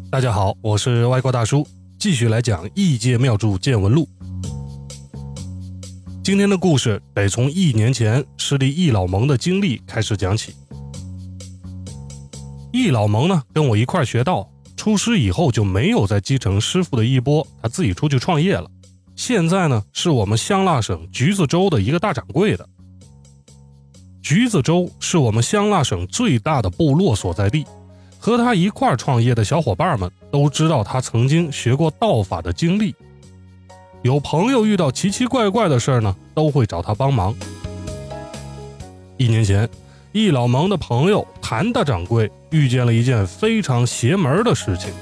大家好，我是外国大叔，继续来讲异界妙著见闻录。今天的故事得从1年前师弟易老蒙的经历开始讲起。易老蒙呢，跟我一块学道，出师以后就没有再继承师傅的衣钵，他自己出去创业了。现在呢，是我们香辣省橘子州的一个大掌柜的。橘子州是我们香辣省最大的部落所在地，和他一块创业的小伙伴们都知道他曾经学过道法的经历。有朋友遇到奇奇怪怪的事呢，都会找他帮忙。1年前，易老蒙的朋友谭大掌柜遇见了一件非常邪门的事情。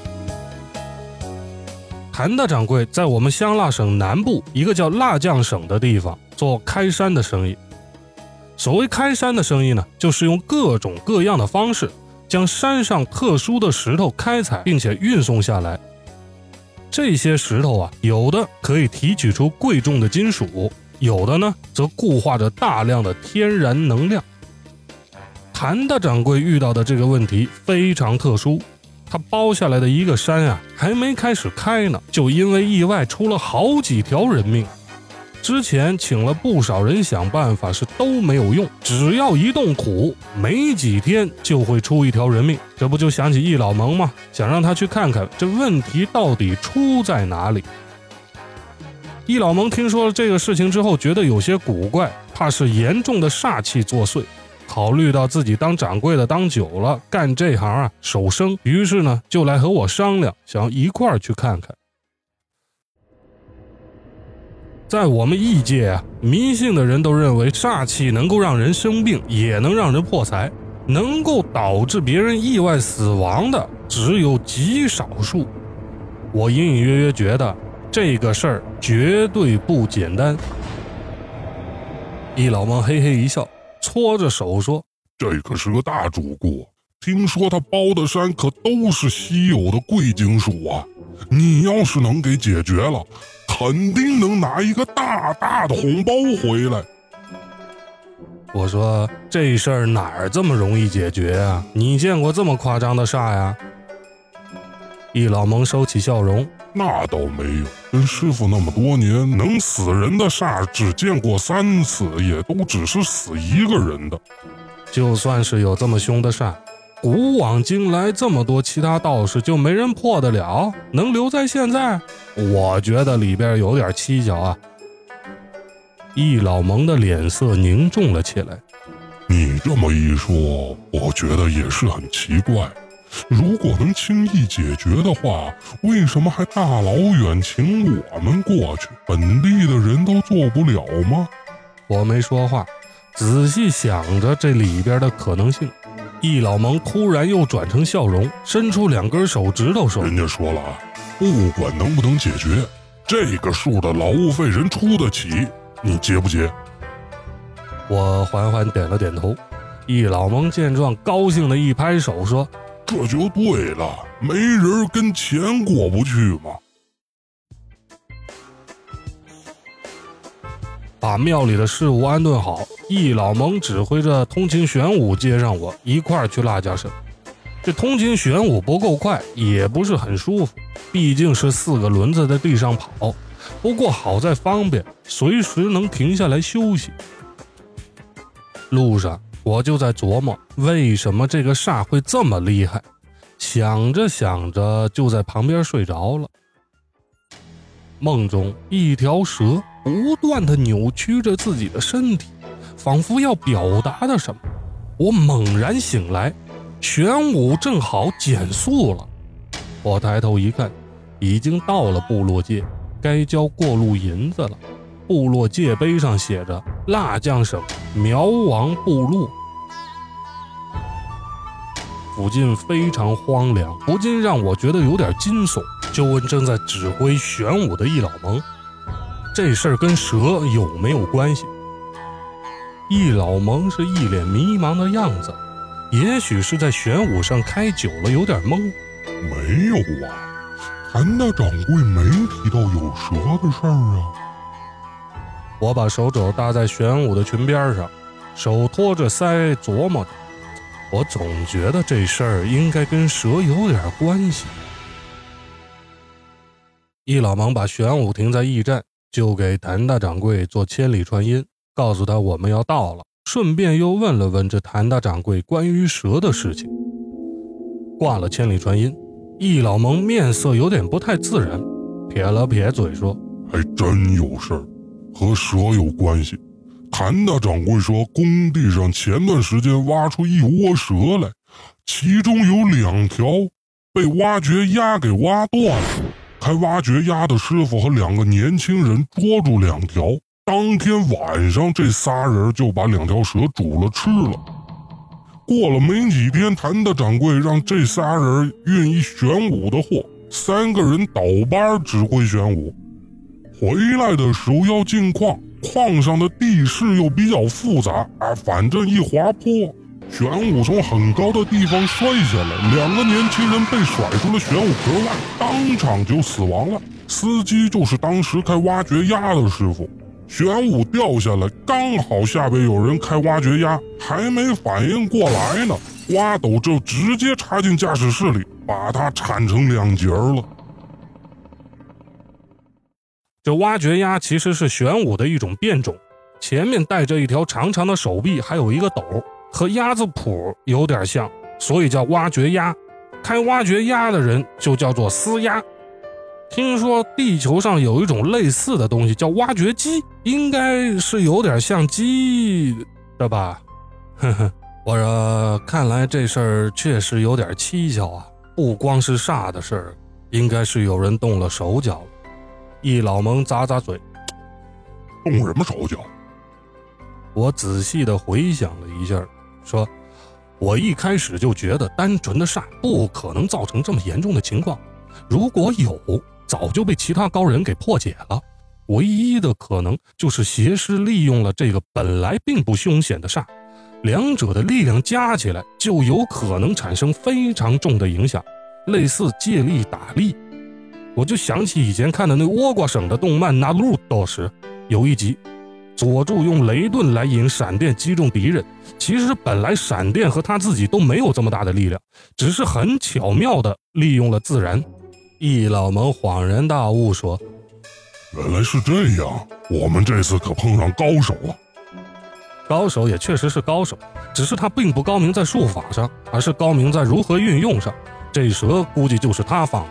谭大掌柜在我们香辣省南部一个叫辣酱省的地方做开山的生意。所谓开山的生意呢，就是用各种各样的方式将山上特殊的石头开采并且运送下来。这些石头啊，有的可以提取出贵重的金属，有的呢则固化着大量的天然能量。谭大掌柜遇到的这个问题非常特殊，他包下来的一个山啊，还没开始开呢，就因为意外出了好几条人命。之前请了不少人想办法，是都没有用，只要一动土，没几天就会出一条人命。这不就想起易老蒙吗？想让他去看看这问题到底出在哪里。易老蒙听说了这个事情之后，觉得有些古怪，怕是严重的煞气作祟。考虑到自己当掌柜的当久了，干这行啊手生，于是呢就来和我商量，想要一块儿去看看。在我们异界啊，迷信的人都认为煞气能够让人生病，也能让人破财，能够导致别人意外死亡的只有极少数。我隐隐约约觉得这个事儿绝对不简单。易老蒙嘿嘿一笑，搓着手说：“ 这可是个大主顾，听说他包的山可都是稀有的贵金属啊！你要是能给解决了，肯定能拿一个大大的红包回来。” 我说：“这事儿哪儿这么容易解决啊？你见过这么夸张的煞呀？”易老蒙收起笑容：“ 那倒没有，跟师傅那么多年，能死人的煞只见过3次，也都只是死一个人的。 就算是有这么凶的煞，古往今来这么多其他道士，就没人破得了？能留在现在？我觉得里边有点蹊跷啊。”易老蒙的脸色凝重了起来：“ 你这么一说，我觉得也是很奇怪。如果能轻易解决的话，为什么还大老远请我们过去？本地的人都做不了吗？” 我没说话，仔细想着这里边的可能性。易老蒙突然又转成笑容，伸出2根手指头说：“ 人家说了啊，不管能不能解决，这个数的劳务费人出得起，你接不接？” 我缓缓点了点头。易老蒙见状，高兴的一拍手说：“ 这就对了，没人跟钱过不去嘛。” 把庙里的事务安顿好，易老蒙指挥着通勤玄武接上我一块儿去辣椒省。这通勤玄武不够快，也不是很舒服，毕竟是4个轮子在地上跑。不过好在方便，随时能停下来休息。路上我就在琢磨，为什么这个煞会这么厉害？想着想着，就在旁边睡着了。梦中，一条蛇不断地扭曲着自己的身体，仿佛要表达的什么。我猛然醒来，玄武正好减速了。我抬头一看，已经到了部落界，该交过路银子了。部落界碑上写着辣酱省苗王部落。附近非常荒凉，不禁让我觉得有点惊悚，就问正在指挥玄武的易老蒙：“这事儿跟蛇有没有关系？”易老蒙是一脸迷茫的样子，也许是在玄武上开久了有点懵。 “没有啊，谭大掌柜没提到有蛇的事儿啊。” 我把手肘搭在玄武的裙边上，手托着腮琢磨着，我总觉得这事儿应该跟蛇有点关系。 易老蒙把玄武停在驿站，就给谭大掌柜做千里传音，告诉他我们要到了，顺便又问了问这谭大掌柜关于蛇的事情。挂了千里传音，易老蒙面色有点不太自然，撇了撇嘴说： 还真有事儿，和蛇有关系。谭大掌柜说，工地上前段时间挖出一窝蛇来，其中有2条被挖掘鸭给挖断了。开挖掘鸭的师傅和2个年轻人捉住2条，当天晚上这仨人就把2条蛇煮了吃了。过了没几天，谭大掌柜让这仨人运一玄武的货，3个人倒班指挥玄武。回来的时候要进矿，矿上的地势又比较复杂反正一滑坡，玄武从很高的地方摔下来，2个年轻人被甩出了玄武壳外，当场就死亡了。司机就是当时开挖掘鸭的师傅。玄武掉下来，刚好下边有人开挖掘鸭，还没反应过来呢，挖斗就直接插进驾驶室里，把他铲成2截了。 这挖掘鸭其实是玄武的一种变种，前面带着一条长长的手臂，还有一个斗，和鸭子蹼有点像，所以叫挖掘鸭。开挖掘鸭的人就叫做司鸭。听说地球上有一种类似的东西叫挖掘机，应该是有点像鸡的吧。呵呵，我说看来这事儿确实有点蹊跷啊，不光是煞的事儿，应该是有人动了手脚了。易老蒙咂咂嘴， 动什么手脚？ 我仔细地回想了一下，说我一开始就觉得单纯的煞不可能造成这么严重的情况，如果有早就被其他高人给破解了，唯一的可能就是邪师利用了这个本来并不凶险的煞，两者的力量加起来就有可能产生非常重的影响，类似借力打力。我就想起以前看的那倭瓜省的动漫《Naruto》时，有一集佐助用雷盾来引闪电击中敌人，其实本来闪电和他自己都没有这么大的力量，只是很巧妙地利用了自然。易老蒙恍然大悟说， 原来是这样，我们这次可碰上高手了。 高手也确实是高手，只是他并不高明在术法上，而是高明在如何运用上，这蛇估计就是他放的。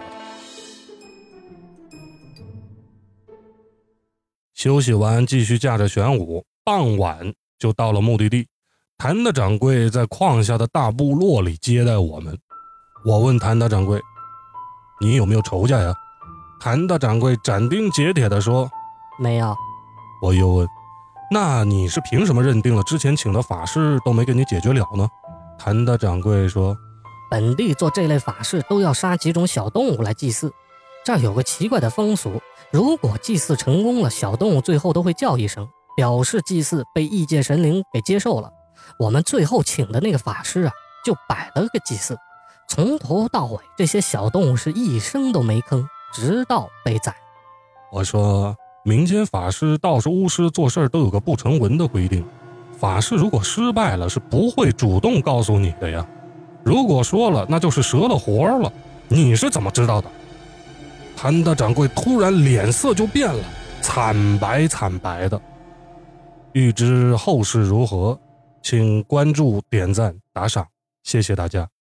休息完继续驾着玄武，傍晚就到了目的地。谭大掌柜在矿下的大部落里接待我们。我问谭大掌柜，你有没有仇家呀？谭大掌柜斩钉截铁地说， 没有。 我又问，那你是凭什么认定了之前请的法师都没给你解决了呢？谭大掌柜说， 本地做这类法事都要杀几种小动物来祭祀，这儿有个奇怪的风俗，如果祭祀成功了，小动物最后都会叫一声，表示祭祀被异界神灵给接受了。我们最后请的那个法师就摆了个祭祀，从头到尾这些小动物是一声都没吭，直到被宰。 我说，民间法师、道士、巫师做事都有个不成文的规定，法事如果失败了是不会主动告诉你的呀，如果说了那就是折了活了，你是怎么知道的？谭大掌柜突然脸色就变了，惨白惨白的。欲知后事如何，请关注、点赞、打赏，谢谢大家。